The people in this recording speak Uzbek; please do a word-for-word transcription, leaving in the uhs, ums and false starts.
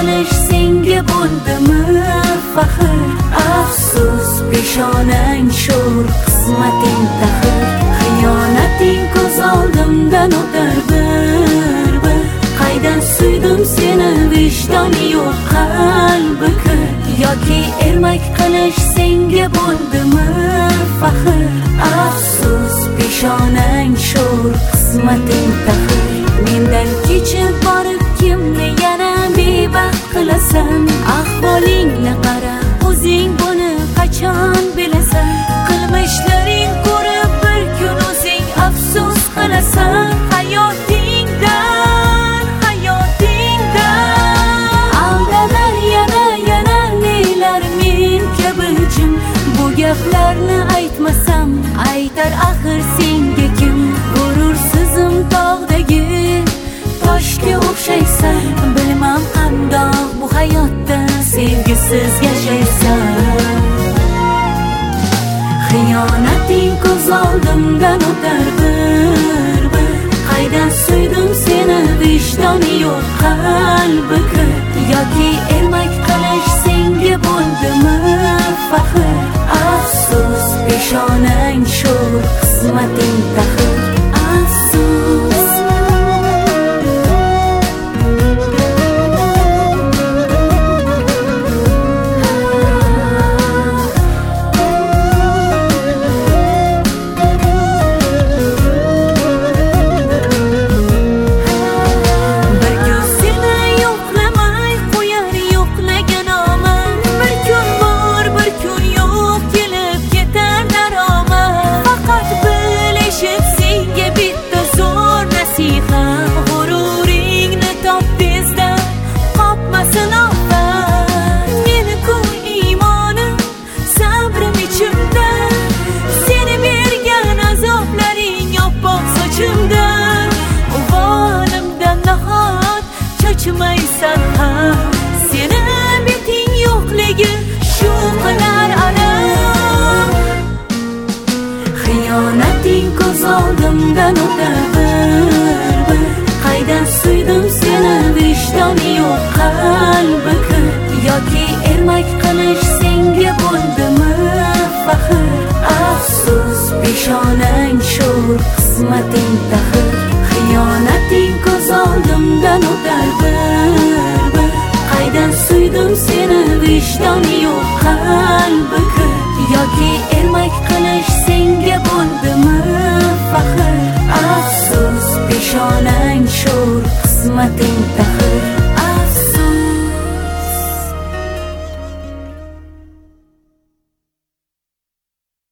qilish senga bo'ldimi faxr? Afsus peshonang sho'r, qismating taxir. Xiyonating ko'z oldimdan o'tar bir bir. Qaydan suydim seni, vijdoni yo'q qalbi kir. Yoki ermak qilish senga bo'ldimi faxr? Afsus peshonang sho'r, qismating taxir. Mendan kechib borib kimni yana bebaxt qilasan? Ahvolingni qara, o'zing buni qachon bilasan? Qilmishlaring ko'rib bir kun o'zing afsus qilasan. Hayotingdan, hayotingdan aldanar yana yana nelar men kabi jim. Bu gaplarni aytmasam aytar axir senga kim? G'urursizim tog'dagi toshga o'xshaysan. Bilmam qandoq bu hayotda sevgisiz yashaysan. Xiyonating ko'z oldimdan o'tar bir bir. Qaydan suydim seni, vijdoni yo'q qalbi kir. Yoki ermak qilish senga bo'ldimi faxr? Afsus peshonang sho'r, qismating taxir. Afsus cho'chimaysan ham. Seni beting yo'qligi shu qilar alam. Xiyonating ko'z oldimdan o'tar bir bir. Qaydan suydim seni, vijdoni yo'q qalbi kir. Yoki ermak qilish senga bo'ldimi faxr? Afsus peshonang sho'r, qismating taxir. Xiyonating ko'z oldimdan o'tar bir bir. Qaydan suydim seni, vijdoni yo'q qalbi kir. Yoki ermak qilish senga bo'ldimi faxr? Afsus peshonang sho'r, qismating taxir.